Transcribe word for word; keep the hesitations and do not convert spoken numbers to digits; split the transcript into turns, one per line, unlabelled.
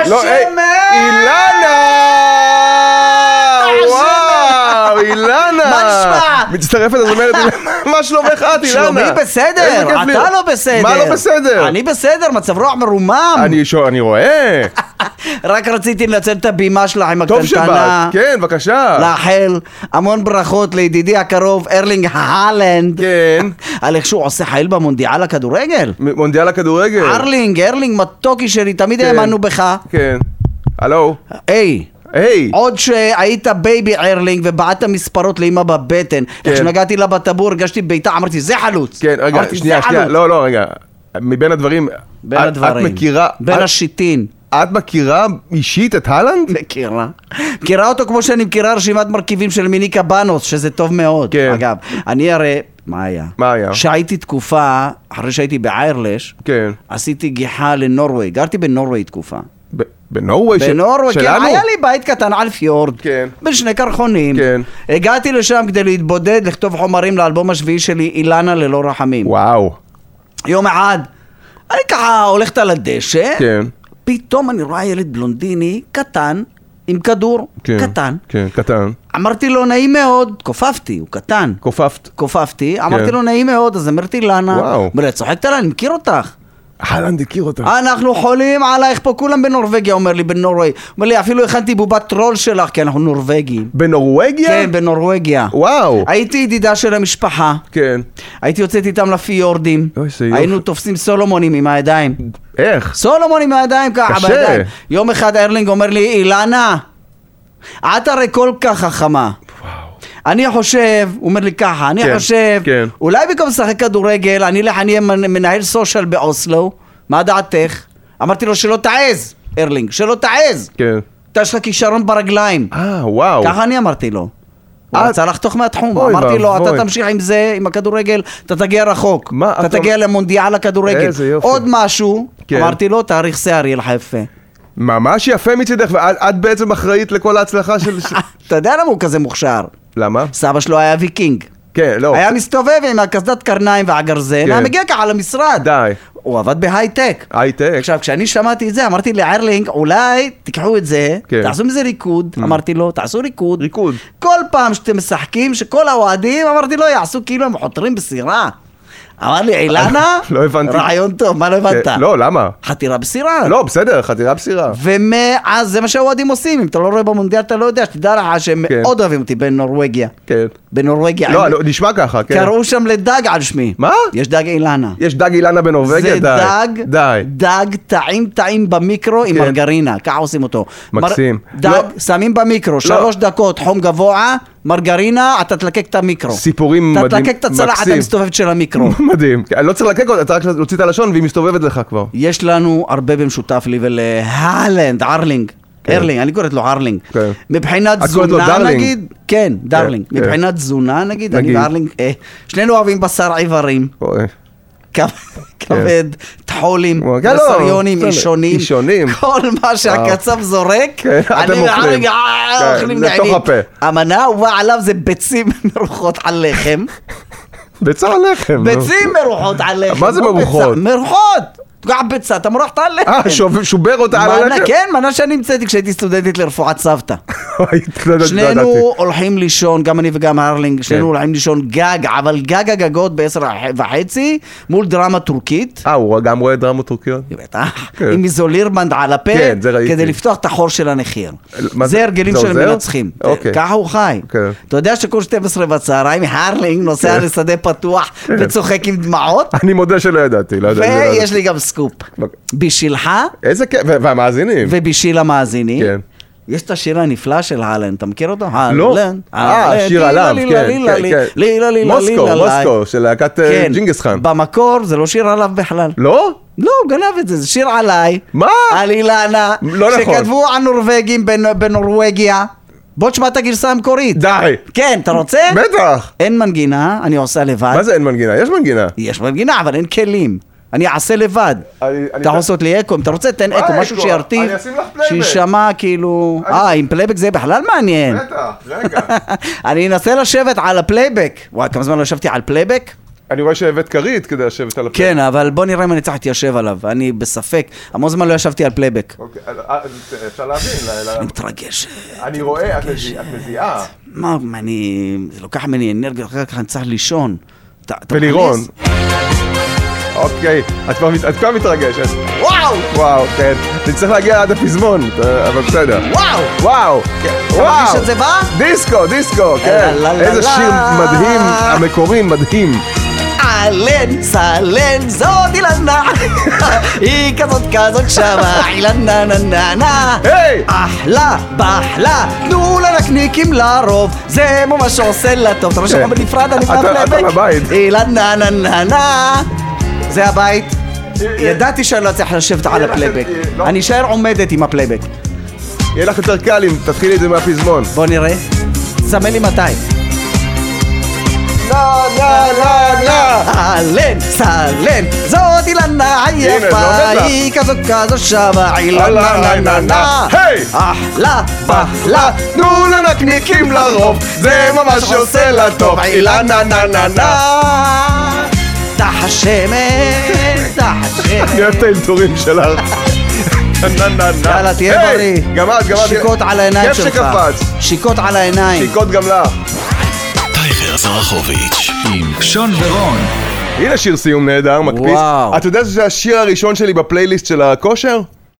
לא, אילנה! וואו, אילנה!
מה נשמע?
מצטרפת, אז אומרת, מה שלומך את, אילנה?
שלומי בסדר, אתה לא בסדר.
מה לא בסדר?
אני בסדר, מצב רוח מרומם.
אני רואה.
רק רציתי לנצל את הבימה שלך עם
טוב
הקטנטנה.
שבאת, כן, בבקשה.
לאחל המון ברכות לידידי הקרוב, ארלינג הלנד.
כן.
על איך שהוא עושה חייל במונדיאל הכדורגל.
מונדיאל הכדורגל.
ארלינג, ארלינג מתוקי שלי, תמיד האמנו בך.
כן. הלו.
היי.
היי.
עוד שהיית בייבי ארלינג ובעט מספרות לאמא בבטן. איך שנגעתי לה בטבור, הרגשתי ביתה, אמרתי, זה חלוץ.
כן, רגע, שנייה, שנייה. לא, לא, רגע. מבין הדברים,
בין הדברים.
את מכירה...
בין השיטין.
את מכירה אישית את הלנד?
מכירה. מכירה אותו כמו שאני מכירה רשימת מרכיבים של מיניקה בנוס, שזה טוב מאוד.
כן.
אגב, אני הרי... מה היה?
מה היה?
שהייתי תקופה, אחרי שהייתי באיירלש,
כן.
עשיתי גיחה לנורווי. גרתי בנורווי תקופה.
בנורווי?
בנורווי, כן. היה לי בית קטן על פיורד.
כן.
בין שני קרחונים.
כן.
הגעתי לשם כדי להתבודד, לכתוב חומרים לאלבום השביעי שלי, אילנה ללא רחמים.
וואו.
יום אחד, אני ככה הולכת על הדשא.
כן.
פתאום אני רואה ילד בלונדיני, קטן, עם כדור,
כן,
קטן.
כן, קטן.
אמרתי לו, נעים מאוד, כופפתי, הוא קטן.
כופפת.
כופפתי, אמרתי לו, נעים מאוד, אז אמרתי לנה.
וואו.
אומר, צוחקת עליי, אני מכיר אותך.
הלנד הכיר אותך.
אנחנו חולים עלייך פה, כולם בנורווגיה, אומר לי, בנורווי. אומר לי, אפילו הכנתי בובת טרול שלך, כי אנחנו נורווגים.
בנורווגיה?
כן, בנורווגיה.
וואו.
הייתי ידידה של המשפחה.
כן.
הייתי יוצאת איתם לפיורדים.
אוי, זה יופי.
היינו תופסים סולומונים עם הידיים.
איך?
סולומונים עם הידיים ככה
קשה.
בידיים. יום אחד ארלינג אומר לי, אילנה, את הרי כל כך חכמה. אני חושב, הוא אומר לי ככה, אני
כן,
חושב,
כן.
אולי במקום לשחק כדורגל, אני אלך, אני אהיה מנהל סושיאל באוסלו, מה דעתך? אמרתי לו שלא תעז, ארלינג, שלא תעז.
כן.
אתה יש לך כישרון ברגליים.
אה, וואו.
ככה אני אמרתי לו. הוא
את-
רצה לחתוך מהתחום,
אוי
אמרתי לו,
ואבוי.
אתה תמשיך עם זה, עם הכדורגל, אתה תגיע רחוק.
מה,
אתה
אתה-
תגיע למונדיאל הכדורגל.
איזה יופי.
עוד משהו,
כן.
אמרתי לו, תאריך שיער יהיה לך יפה.
ממש יפה מצדך, ואת את בעצם אחראית לכל ההצלחה של...
אתה יודע למה הוא כזה מוכשר?
למה?
סבא שלו היה ויקינג.
כן, לא.
היה מסתובב עם הקסדת קרניים והגרזן,
כן.
היה מגיע ככה למשרד.
די.
הוא עבד בהייטק.
הייטק.
עכשיו, כשאני שמעתי את זה, אמרתי לארלינג, אולי תיקחו את זה,
כן.
תעשו מזה ריקוד. אמרתי לו, תעשו ריקוד.
ריקוד.
כל פעם שאתם משחקים, שכל האוהדים, אמרתי לו, יעשו כאילו הם חותרים בסירה. אמר לי, אילנה,
לא הבנתי.
רעיון טוב, מה לא הבנת?
כן, לא, למה?
חתירה בסירה.
לא, בסדר, חתירה בסירה.
ומאז זה מה שהאוהדים עושים, אם אתה לא רואה במונדיאל אתה לא יודע, שתדע לך שהם
כן.
מאוד אוהבים אותי בנורווגיה.
כן.
בנורווגיה.
לא,
הם-
לא, נשמע ככה, כן.
קראו שם לדג על שמי.
מה?
יש דג אילנה.
יש דג אילנה בנורווגיה?
זה
די.
דג,
די.
דג טעים טעים במיקרו עם
כן.
מרגרינה, ככה עושים אותו.
מקסים.
מר... דג,
לא.
שמים במיקרו, שלוש דקות, חום גבוה, מרגרינה, אתה תלקק את המיקרו.
סיפורים מדהים.
אתה תלקק את הצלחת
מקסים.
המסתובבת של המיקרו.
מדהים. אני לא צריך לקק אותה, אתה רק להוציא את הלשון והיא מסתובבת לך כבר.
יש לנו הרבה במשותף לי ולהלנד, ארלינג. ארלינג, אני קוראת לו ארלינג.
כן.
מבחינת
את קוראת לו
תזונה
דרלינג?
נגיד, כן, דרלינג.
כן.
מבחינת תזונה נגיד, אני
נגיד.
וארלינג, אה, שנינו אוהבים בשר עיוורים.
אוי.
כבד, טחולים,
כן, לא,
בסריונים,
בסדר.
אישונים,
אישונים.
כל מה שהקצב זורק,
כן, אתם
אני
אוכלים.
וארלינג
כן,
אוכלים
לתוך
נעימים.
הפה.
המנה ובא עליו זה ביצים מרוחות על לחם.
ביצה על לחם. נו.
ביצים מרוחות על לחם.
מה זה
לא
מרוחות?
ביצה, מרוחות. תקח ביצה, אתה מורחת על לחם.
אה, שוב- שובר אותה על
מנה,
הלחם?
כן, מנה שאני המצאתי כשהייתי סטודנטית לרפואת סבתא.
אוי, לא ידעתי.
שנינו הולכים לישון, גם אני וגם הרלינג, שנינו
כן.
הולכים לישון גג, אבל גג הגגות בעשר וחצי, מול דרמה טורקית.
אה, הוא גם רואה דרמות טורקיות?
בטח,
כן.
עם איזולירבנד על הפה,
כן, זה ראיתי.
כדי לפתוח את החור של הנחיר.
מה
זה
זה-
הרגלים
זה
של
עוזר?
מנצחים.
אוקיי.
ככה הוא חי.
כן.
אתה יודע שכל שתים עשרה בצהריים, הרלינג נוסע לשדה פתוח וצוחק עם דמעות,
אני מודה שלא ידעתי. לא ידעתי, לא ידעתי.
ויש לי גם סקופ. בשבילך
איזה כיף, ו- והמאזינים.
ובשביל המאזינים.
כן.
יש את השיר הנפלא של הלנד, אתה מכיר אותו?
לא.
הלנד,
אה,
הלנד,
השיר
לילה,
עליו,
לילה,
כן,
לילה,
כן,
לילה,
כן.
לילה, לילה,
מוסקו,
לילה,
מוסקו, של להקת אה,
כן.
ג'ינגס חאן.
במקור זה לא שיר עליו בכלל.
לא?
לא, הוא גנב את זה, זה שיר עליי.
מה?
על אילנה.
לא נכון.
שכתבו הנורווגים בנ- בנורווגיה. בוא תשמע את הגרסה המקורית.
די.
כן, אתה רוצה?
בטח.
אין מנגינה, אני עושה לבד.
מה זה אין מנגינה? יש מנגינה.
יש מנגינה, אבל אין כלים. אני אעשה לבד.
אני- אני-
אתה יכול לעשות לי אקו, אם אתה רוצה תן
מה
אקו, משהו
אקו?
שירטיב,
אני אשים לך פלייבק.
שישמע כאילו...
אני-
אה, עם פלייבק זה בכלל מעניין.
בטח, רגע.
אני אנסה לשבת על הפלייבק. וואי, כמה זמן לא ישבתי על פלייבק?
אני רואה שהבאת כרית כדי לשבת על הפלייבק.
כן, אבל בוא נראה אם אני צריך להתיישב עליו, אני בספק. המון זמן לא ישבתי על פלייבק.
אוקיי, אפשר להבין.
אני מתרגש.
אני רואה, את מזיעה.
מה, אני... זה לוקח ממני אנרגיה, אחר כך אני צריך לישון.
ולירון. אוקיי, את כבר מתרגשת.
וואו!
וואו, כן. אני צריך להגיע עד הפזמון, אבל בסדר.
וואו!
וואו!
אתה מרגיש את זה בא?
דיסקו, דיסקו, כן. איזה שיר מדהים, המקורי מדהים.
אהלן, סהלן, זאת אילנה. היא כזאת כזאת שמה, אילנה נה נה נה.
היי!
אחלה, באחלה, תנו לנקניקים לרוב, זה ממש עושה לה טוב. אתה לא שומע בנפרד, אני מהפלייבק.
אתה בבית.
אילנה נה נה נה. זה הבית. ידעתי שאני לא צריך לשבת על הפלייבק. אני אשאר עומדת עם הפלייבק.
יהיה לך יותר קל אם תתחילי את זה מהפזמון.
בוא נראה. זמן לי מתי.
נה נה נה נה.
אהלן, סהלן, זאת אילנה היפה, היא כזאת כזאת שווה, אילנה נה נה נה.
היי!
אחלה, אחלה,
תנו לנקניקים לרוב, זה ממש עושה לה טוב, אילנה נה נה נה.
תח השמן, תח השמן.
אני אוהב את האלתורים שלך.
יאללה, תהיה בריא.
גם את, גם את.
שיקות על העיניים שלך.
כיף שקפץ.
שיקות על העיניים.
שיקות גם לך.
טייגר זרחוביץ' עם שון ורון.
הנה שיר סיום נהדר, מקפיץ.
וואו.
אתה יודע שזה השיר הראשון שלי בפלייליסט של הכושר?